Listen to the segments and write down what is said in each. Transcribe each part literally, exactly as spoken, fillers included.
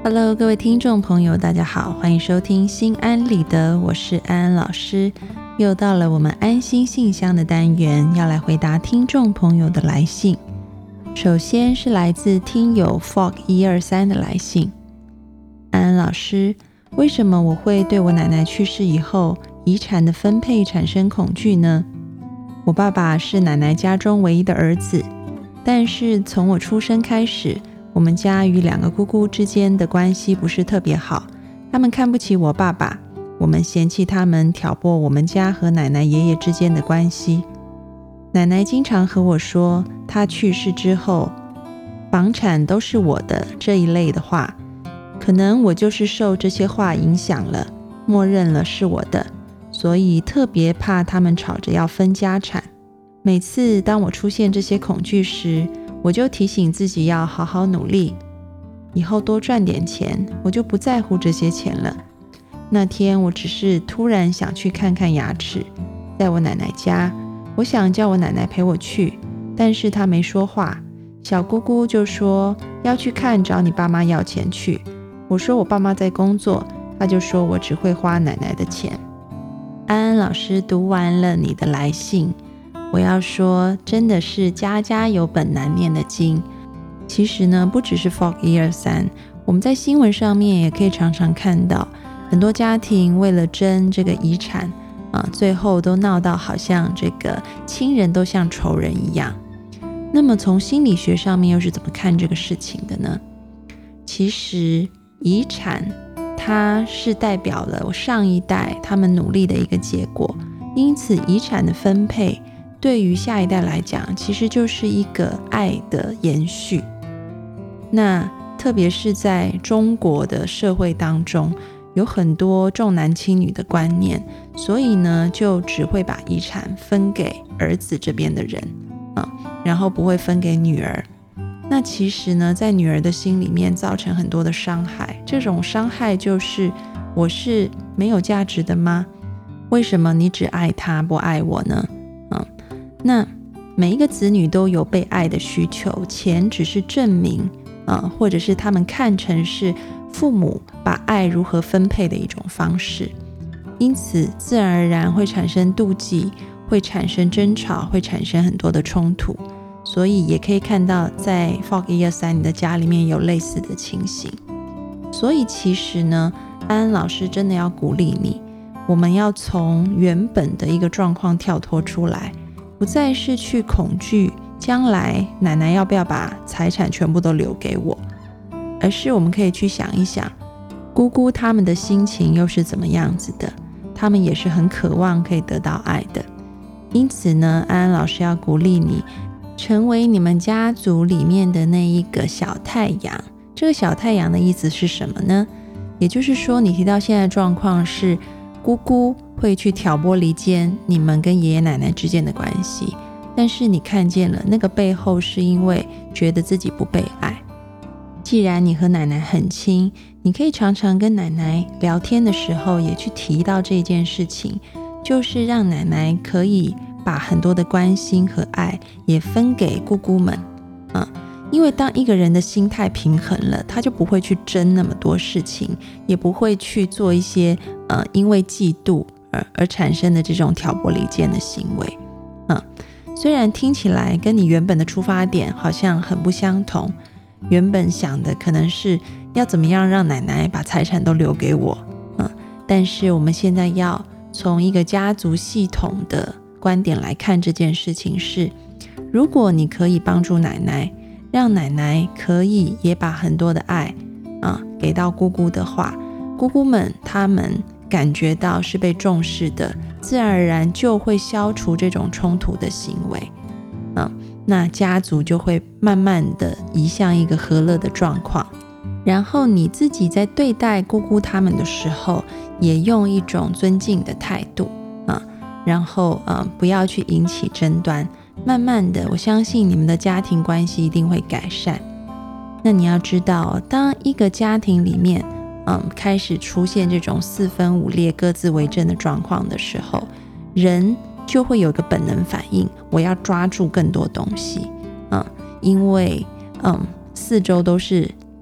Hello， 各位听众朋友，大家好，欢迎收听心安理得，我是安安老师。又到了我们安心信箱的单元，要来回答听众朋友的来信。首先是来自听友 Fog 一二三的来信。安安老师，为什么我会对我奶奶去世以后遗产的分配产生恐惧呢？我爸爸是奶奶家中唯一的儿子，但是从我出生开始，我们家与两个姑姑之间的关系不是特别好，他们看不起我爸爸，我们嫌弃他们挑拨我们家和奶奶爷爷之间的关系。奶奶经常和我说，她去世之后房产都是我的这一类的话，可能我就是受这些话影响了，默认了是我的，所以特别怕他们吵着要分家产。每次当我出现这些恐惧时，我就提醒自己要好好努力，以后多赚点钱，我就不在乎这些钱了。那天我只是突然想去看看牙齿，在我奶奶家，我想叫我奶奶陪我去，但是她没说话。小姑姑就说要去看，找你爸妈要钱去。我说我爸妈在工作，她就说我只会花奶奶的钱。安安老师读完了你的来信，我要说，真的是家家有本难念的经。其实呢，不只是 Fog 一二三，我们在新闻上面也可以常常看到，很多家庭为了争这个遗产啊，最后都闹到好像这个亲人都像仇人一样。那么从心理学上面又是怎么看这个事情的呢？其实遗产它是代表了我上一代他们努力的一个结果，因此遗产的分配对于下一代来讲，其实就是一个爱的延续。那特别是在中国的社会当中，有很多重男轻女的观念，所以呢，就只会把遗产分给儿子这边的人啊，然后不会分给女儿。那其实呢，在女儿的心里面造成很多的伤害，这种伤害就是我是没有价值的吗？为什么你只爱他不爱我呢？嗯，那每一个子女都有被爱的需求，钱只是证明、呃、或者是他们看成是父母把爱如何分配的一种方式，因此自然而然会产生妒忌，会产生争吵，会产生很多的冲突。所以也可以看到在 Fog 一二三你的家里面有类似的情形。所以其实呢，安安老师真的要鼓励你，我们要从原本的一个状况跳脱出来，不再是去恐惧将来奶奶要不要把财产全部都留给我，而是我们可以去想一想，姑姑他们的心情又是怎么样子的，他们也是很渴望可以得到爱的。因此呢，安安老师要鼓励你成为你们家族里面的那一个小太阳。这个小太阳的意思是什么呢？也就是说，你提到现在的状况是姑姑会去挑拨离间你们跟爷爷奶奶之间的关系，但是你看见了那个背后是因为觉得自己不被爱。既然你和奶奶很亲，你可以常常跟奶奶聊天的时候也去提到这件事情，就是让奶奶可以把很多的关心和爱也分给姑姑们、嗯、因为当一个人的心态平衡了，他就不会去争那么多事情，也不会去做一些、呃、因为嫉妒 而, 而产生的这种挑拨离间的行为、嗯、虽然听起来跟你原本的出发点好像很不相同，原本想的可能是要怎么样让奶奶把财产都留给我、嗯、但是我们现在要从一个家族系统的观点来看这件事情是，如果你可以帮助奶奶，让奶奶可以也把很多的爱、啊、给到姑姑的话，姑姑们他们感觉到是被重视的，自然而然就会消除这种冲突的行为、啊、那家族就会慢慢的移向一个和乐的状况。然后你自己在对待姑姑他们的时候，也用一种尊敬的态度啊，然后、呃、不要去引起争端，慢慢的我相信你们的家庭关系一定会改善。那你要知道，当一个家庭里面、嗯、开始出现这种四分五裂各自为政的状况的时候，人就会有一个本能反应，我要抓住更多东西、嗯、因为、嗯、四周都是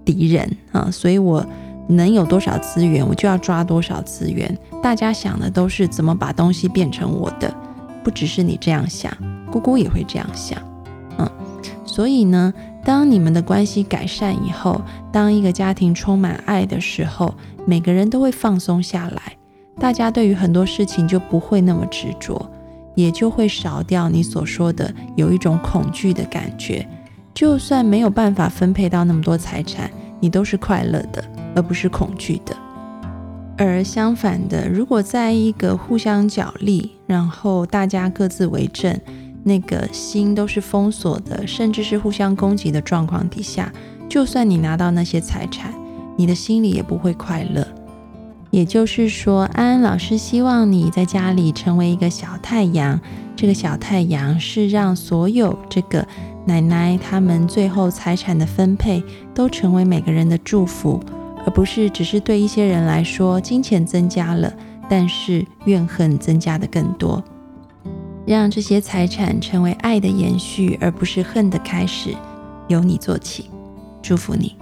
敌人啊，所以我能有多少资源我就要抓多少资源。大家想的都是怎么把东西变成我的，不只是你这样想，姑姑也会这样想。嗯，所以呢，当你们的关系改善以后，当一个家庭充满爱的时候，每个人都会放松下来，大家对于很多事情就不会那么执着，也就会少掉你所说的有一种恐惧的感觉。就算没有办法分配到那么多财产，你都是快乐的，而不是恐惧的。而相反的，如果在一个互相角力，然后大家各自为政，那个心都是封锁的，甚至是互相攻击的状况底下，就算你拿到那些财产，你的心里也不会快乐。也就是说，安安老师希望你在家里成为一个小太阳，这个小太阳是让所有这个奶奶他们最后财产的分配都成为每个人的祝福，而不是只是对一些人来说金钱增加了，但是怨恨增加的更多。让这些财产成为爱的延续，而不是恨的开始，由你做起，祝福你。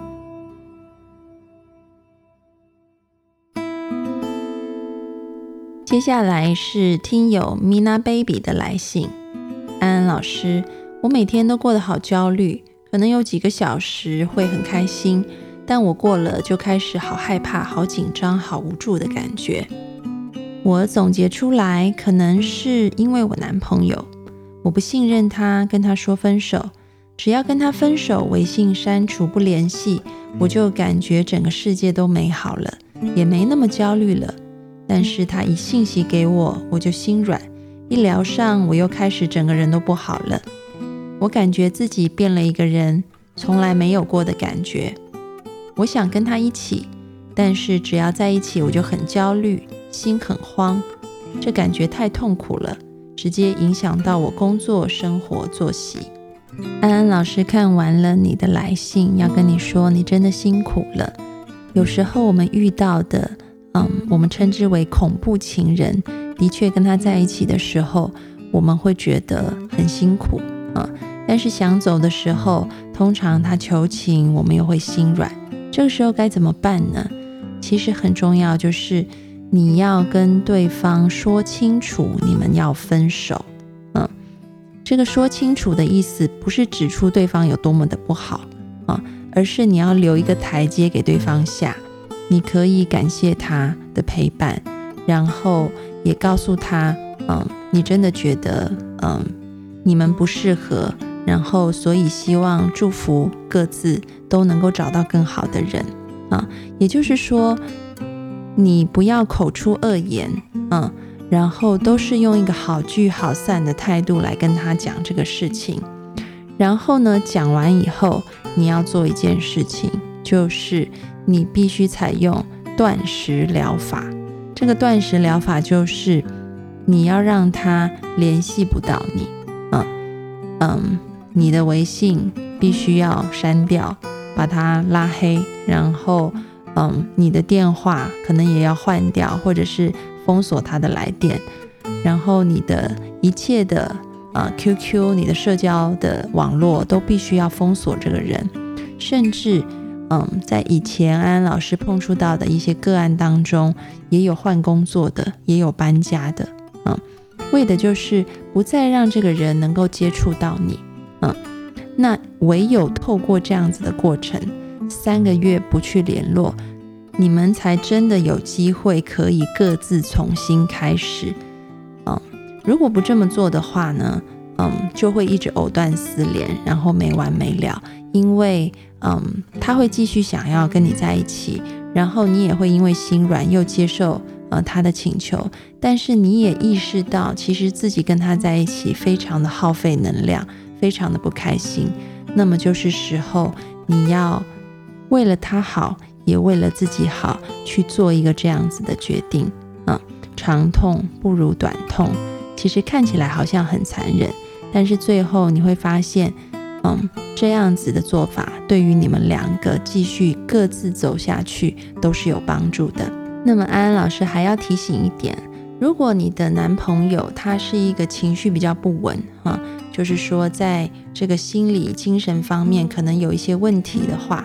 接下来是听友 Mina Baby 的来信。安安老师，我每天都过得好焦虑，可能有几个小时会很开心，但我过了就开始好害怕、好紧张、好无助的感觉。我总结出来，可能是因为我男朋友，我不信任他，跟他说分手，只要跟他分手，微信删除不联系，我就感觉整个世界都美好了，也没那么焦虑了。但是他一信息给我，我就心软，一聊上我又开始整个人都不好了。我感觉自己变了一个人，从来没有过的感觉。我想跟他一起，但是只要在一起我就很焦虑，心很慌，这感觉太痛苦了，直接影响到我工作、生活、作息。安安老师看完了你的来信，要跟你说你真的辛苦了。有时候我们遇到的嗯，我们称之为恐怖情人，的确跟他在一起的时候，我们会觉得很辛苦啊。但是想走的时候，通常他求情，我们又会心软。这个时候该怎么办呢？其实很重要，就是你要跟对方说清楚，你们要分手。嗯，这个说清楚的意思，不是指出对方有多么的不好啊，而是你要留一个台阶给对方下。你可以感谢他的陪伴，然后也告诉他，嗯，你真的觉得，嗯，你们不适合，然后所以希望祝福各自都能够找到更好的人啊。也就是说，你不要口出恶言，嗯，然后都是用一个好聚好散的态度来跟他讲这个事情。然后呢，讲完以后，你要做一件事情，就是你必须采用断食疗法。这个断食疗法就是你要让他联系不到你，嗯嗯，你的微信必须要删掉，把他拉黑，然后嗯，你的电话可能也要换掉，或者是封锁他的来电，然后你的一切的呃 Q Q， 你的社交的网络都必须要封锁这个人，甚至嗯，在以前安安老师碰触到的一些个案当中，也有换工作的，也有搬家的，嗯，为的就是不再让这个人能够接触到你，嗯，那唯有透过这样子的过程，三个月不去联络，你们才真的有机会可以各自重新开始，嗯，如果不这么做的话呢，嗯，就会一直藕断丝连，然后没完没了，因为嗯，他会继续想要跟你在一起，然后你也会因为心软又接受呃他的请求，但是你也意识到其实自己跟他在一起非常的耗费能量，非常的不开心，那么就是时候你要为了他好，也为了自己好，去做一个这样子的决定，嗯，长痛不如短痛，其实看起来好像很残忍，但是最后你会发现嗯，这样子的做法对于你们两个继续各自走下去都是有帮助的。那么安安老师还要提醒一点，如果你的男朋友他是一个情绪比较不稳、啊、就是说在这个心理精神方面可能有一些问题的话，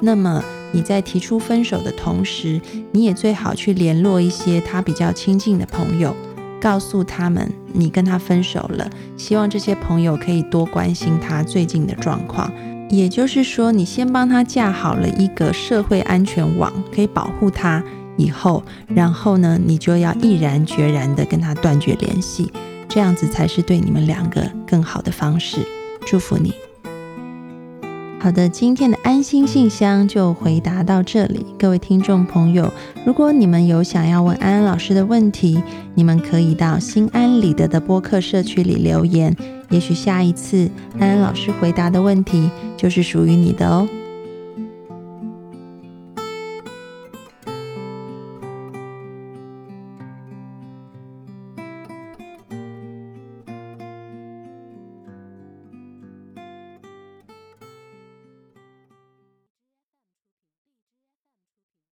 那么你在提出分手的同时，你也最好去联络一些他比较亲近的朋友，告诉他们你跟他分手了，希望这些朋友可以多关心他最近的状况。也就是说，你先帮他架好了一个社会安全网，可以保护他以后，然后呢，你就要毅然决然的跟他断绝联系，这样子才是对你们两个更好的方式。祝福你。好的，今天的安心信箱就回答到这里。各位听众朋友，如果你们有想要问安安老师的问题，你们可以到心安理得的播客社区里留言，也许下一次安安老师回答的问题就是属于你的哦。